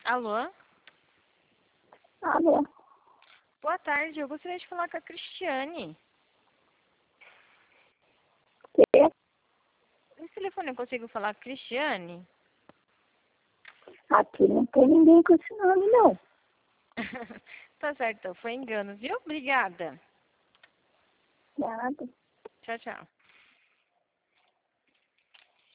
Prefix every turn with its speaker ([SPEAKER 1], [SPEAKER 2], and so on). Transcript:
[SPEAKER 1] Alô?
[SPEAKER 2] Alô?
[SPEAKER 1] Boa tarde, eu gostaria de falar com a Cristiane.
[SPEAKER 2] Quê?
[SPEAKER 1] Nesse telefone eu consigo falar com a Cristiane?
[SPEAKER 2] Aqui não tem ninguém com esse nome, não.
[SPEAKER 1] Tá certo, foi engano, viu? Obrigada.
[SPEAKER 2] Nada.
[SPEAKER 1] Tchau, tchau.